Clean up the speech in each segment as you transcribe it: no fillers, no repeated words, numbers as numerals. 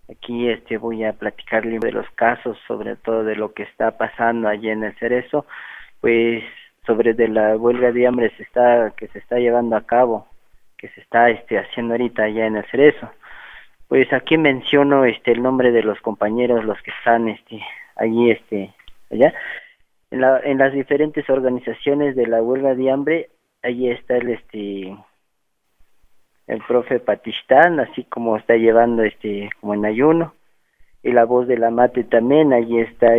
Aquí voy a platicarle de los casos, sobre todo de lo que está pasando allí en el Cerezo, pues sobre de la huelga de hambre que se está llevando a cabo, que se está haciendo ahorita allá en el Cerezo. Pues aquí menciono el nombre de los compañeros, los que están allí allá en las diferentes organizaciones de la huelga de hambre. Allí está el profe Patistán, así como está llevando como en ayuno, y la voz de la mate también. Allí está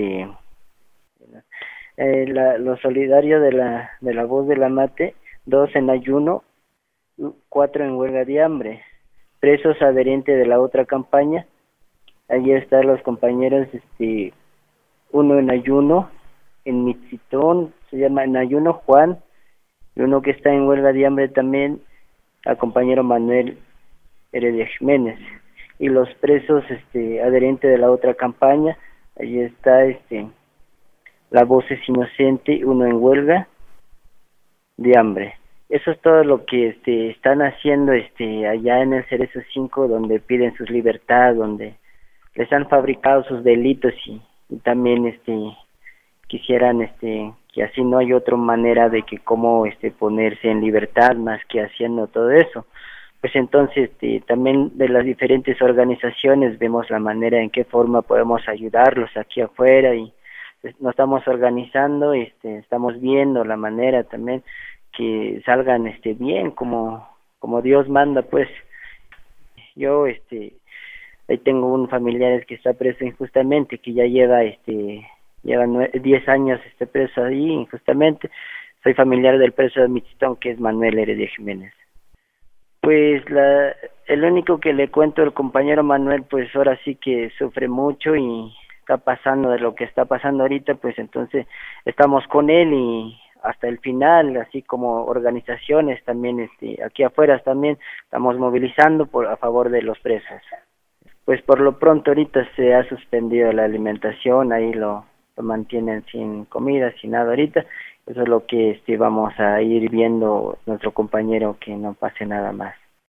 los solidarios de la voz de la mate, 2 en ayuno, 4 en huelga de hambre. Presos adherentes de la otra campaña, allí están los compañeros, 1 en ayuno, en Mitzitón, se llama en ayuno Juan, y uno que está en huelga de hambre también, al compañero Manuel Heredia Jiménez. Y los presos adherentes de la otra campaña, allí está la voz es inocente, 1 en huelga de hambre. Eso es todo lo que están haciendo allá en el Cerezo 5, donde piden su libertad, donde les han fabricado sus delitos, y también quisieran que así no hay otra manera de que cómo ponerse en libertad más que haciendo todo eso. Pues entonces también de las diferentes organizaciones vemos la manera en qué forma podemos ayudarlos aquí afuera, y nos estamos organizando, estamos viendo la manera también que salgan bien como Dios manda. Pues yo ahí tengo un familiar que está preso injustamente, que ya lleva 10 años preso ahí injustamente. Soy familiar del preso de Mitzitón, que es Manuel Heredia Jiménez. Pues el único que le cuento, el compañero Manuel, pues ahora sí que sufre mucho y está pasando de lo que está pasando ahorita. Pues entonces estamos con él y hasta el final, así como organizaciones también aquí afuera también estamos movilizando a favor de los presos. Pues por lo pronto ahorita se ha suspendido la alimentación, ahí lo mantienen sin comida, sin nada ahorita. Eso es lo que vamos a ir viendo nuestro compañero, que no pase nada más.